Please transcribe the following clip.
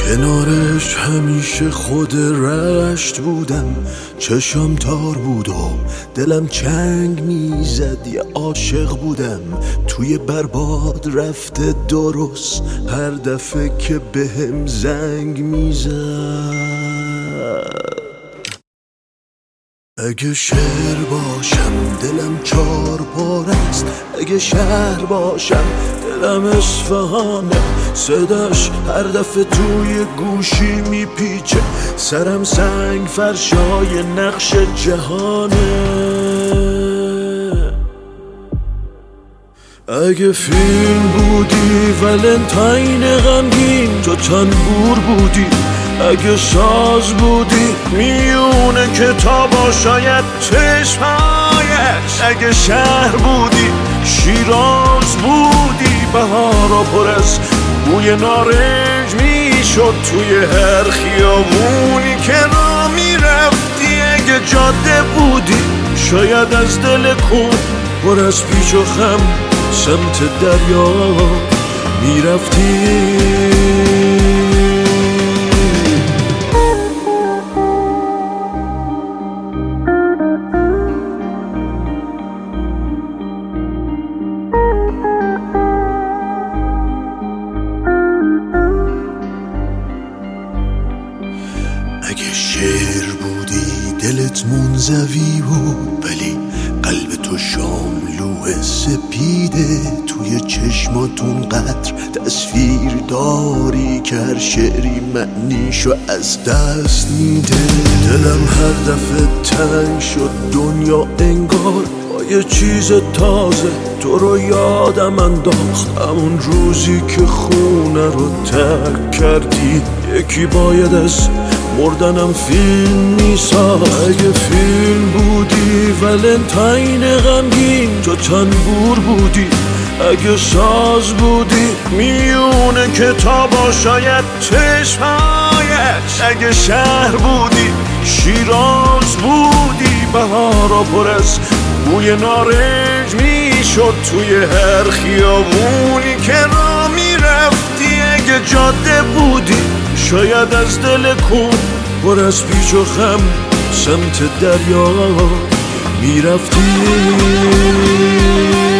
کنارش همیشه خود رشت بودم، چشم تار بود و دلم چنگ میزد، یه عاشق بودم توی برباد رفته درست هر دفعه که بهم زنگ میزد. اگه شعر باشم دلم چار پاره است، اگه شهر باشم دلم اصفهانه، صداش هر دفعه توی گوشی میپیچه، سرم سنگ فرشای نقش جهانه. اگه فیلم بودی ولنتاین غمگین تو تنبور بودی، اگه ساز بودی میونه کتابا شاید چشمایش، اگه شهر بودی شیراز بودی بهارا پر از بوی نارنج میشد توی هر خیابونی که را میرفتی، اگه جاده بودی شاید از دل کوه پر از پیچ و خم سمت دریا میرفتی. اگه شعر بودی دلت منزوی بود، ولی قلب تو شاملو سپیده، توی چشماتون قطر تصویر داری که هر شعری معنیشو از دست میده. دلم هر دفعه تنگ شد دنیا انگار با یه چیز تازه تو رو یادم انداخت، همون روزی که خونه رو ترک کردی یکی باید از مردنم فیلم میساخت. اگه فیلم بودی ولنتاین غمگین تو تنبور بودی، اگه ساز بودی میونه کتابا شاید چشمایش، اگه شهر بودی شیراز بودی بهارا پر از بوی نارنج میشد توی هر خیابونی که را میرفتی، اگه جاده بودی شاید از دل کوه پر از پیچ و خم سمت دریا میرفتی.